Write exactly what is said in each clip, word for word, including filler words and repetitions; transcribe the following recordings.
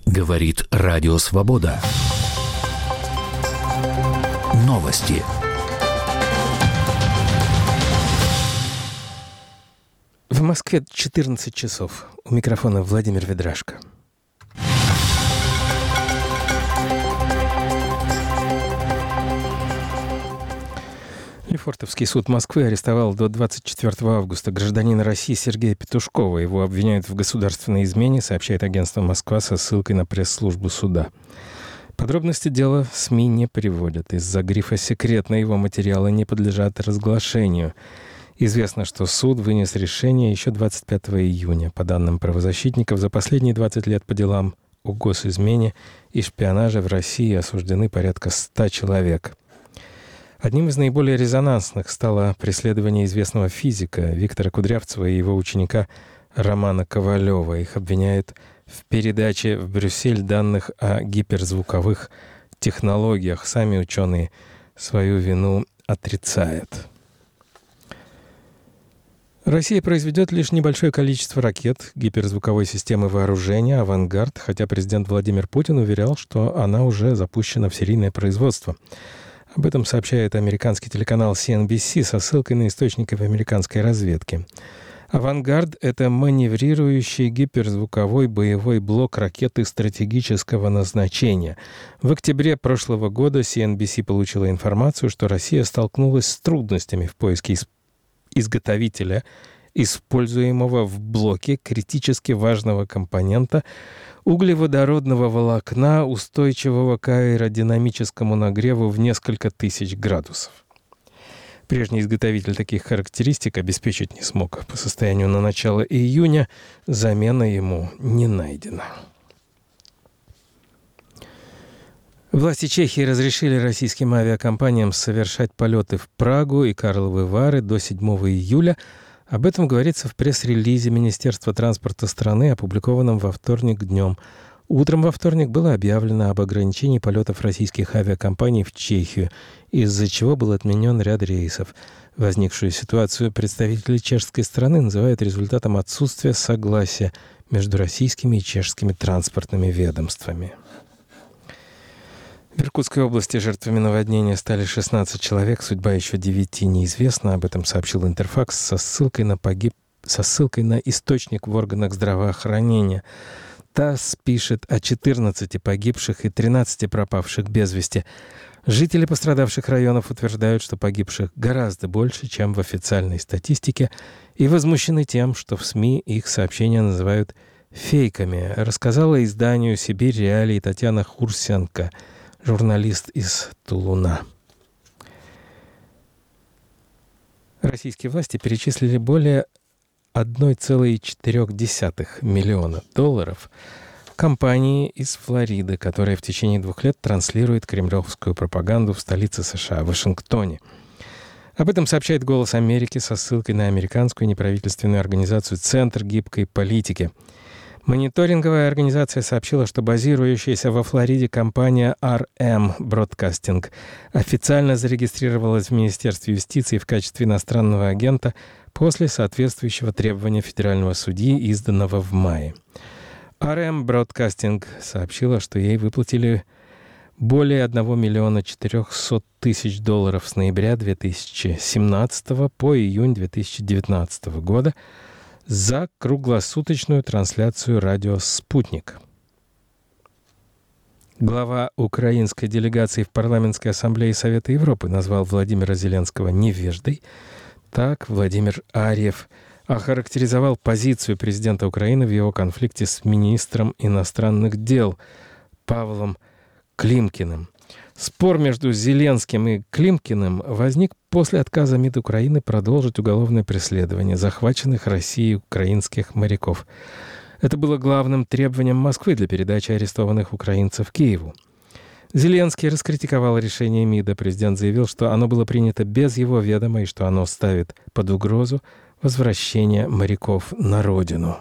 Говорит Радио Свобода. Новости. В Москве четырнадцать часов. У микрофона Владимир Ведрашко. Лефортовский суд Москвы арестовал до двадцать четвёртого августа гражданина России Сергея Петушкова. Его обвиняют в государственной измене, сообщает агентство «Москва» со ссылкой на пресс-службу суда. Подробности дела СМИ не приводят. Из-за грифа «секретно» его материалы не подлежат разглашению. Известно, что суд вынес решение еще двадцать пятого июня. По данным правозащитников, за последние двадцать лет по делам о госизмене и шпионаже в России осуждены порядка ста человек. Одним из наиболее резонансных стало преследование известного физика Виктора Кудрявцева и его ученика Романа Ковалева. Их обвиняют в передаче в Брюссель данных о гиперзвуковых технологиях. Сами ученые свою вину отрицают. Россия произведет лишь небольшое количество ракет гиперзвуковой системы вооружения «Авангард», хотя президент Владимир Путин уверял, что она уже запущена в серийное производство. Об этом сообщает американский телеканал си эн би си со ссылкой на источники в американской разведке. «Авангард» — это маневрирующий гиперзвуковой боевой блок ракеты стратегического назначения. В октябре прошлого года си эн би си получила информацию, что Россия столкнулась с трудностями в поиске изготовителя, используемого в блоке критически важного компонента углеводородного волокна, устойчивого к аэродинамическому нагреву в несколько тысяч градусов. Прежний изготовитель таких характеристик обеспечить не смог. По состоянию на начало июня замена ему не найдена. Власти Чехии разрешили российским авиакомпаниям совершать полеты в Прагу и Карловы Вары до седьмого июля. Об этом говорится в пресс-релизе Министерства транспорта страны, опубликованном во вторник днем. Утром во вторник было объявлено об ограничении полетов российских авиакомпаний в Чехию, из-за чего был отменен ряд рейсов. Возникшую ситуацию представители чешской страны называют результатом отсутствия согласия между российскими и чешскими транспортными ведомствами. В Иркутской области жертвами наводнения стали шестнадцать человек, судьба еще девяти неизвестна. Об этом сообщил Интерфакс со ссылкой на, погиб... со ссылкой на источник в органах здравоохранения. ТАСС пишет о четырнадцати погибших и тринадцати пропавших без вести. Жители пострадавших районов утверждают, что погибших гораздо больше, чем в официальной статистике, и возмущены тем, что в СМИ их сообщения называют фейками, рассказала изданию «Сибирь Реалии» Татьяна Хурсенко, журналист из Тулуна. Российские власти перечислили более одна целая четыре десятых миллиона долларов компании из Флориды, которая в течение двух лет транслирует кремлевскую пропаганду в столице США, Вашингтоне. Об этом сообщает «Голос Америки» со ссылкой на американскую неправительственную организацию «Центр гибкой политики». Мониторинговая организация сообщила, что базирующаяся во Флориде компания ар эм Broadcasting официально зарегистрировалась в Министерстве юстиции в качестве иностранного агента после соответствующего требования федерального судьи, изданного в мае. ар эм Broadcasting сообщила, что ей выплатили более одного миллиона четырехсот тысяч долларов с ноября две тысячи семнадцатого по июнь две тысячи девятнадцатого года за круглосуточную трансляцию радио «Спутник». Глава украинской делегации в Парламентской ассамблее Совета Европы назвал Владимира Зеленского невеждой. Так Владимир Арьев охарактеризовал позицию президента Украины в его конфликте с министром иностранных дел Павлом Климкиным. Спор между Зеленским и Климкиным возник после отказа МИД Украины продолжить уголовное преследование захваченных Россией украинских моряков. Это было главным требованием Москвы для передачи арестованных украинцев Киеву. Зеленский раскритиковал решение МИДа. Президент заявил, что оно было принято без его ведома и что оно ставит под угрозу возвращение моряков на родину.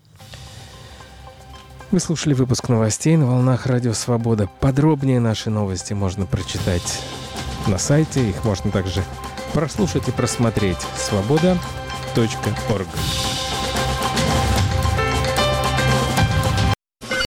Вы слушали выпуск новостей на волнах Радио Свобода. Подробнее наши новости можно прочитать на сайте. Их можно также прослушать и просмотреть. свобода точка орг.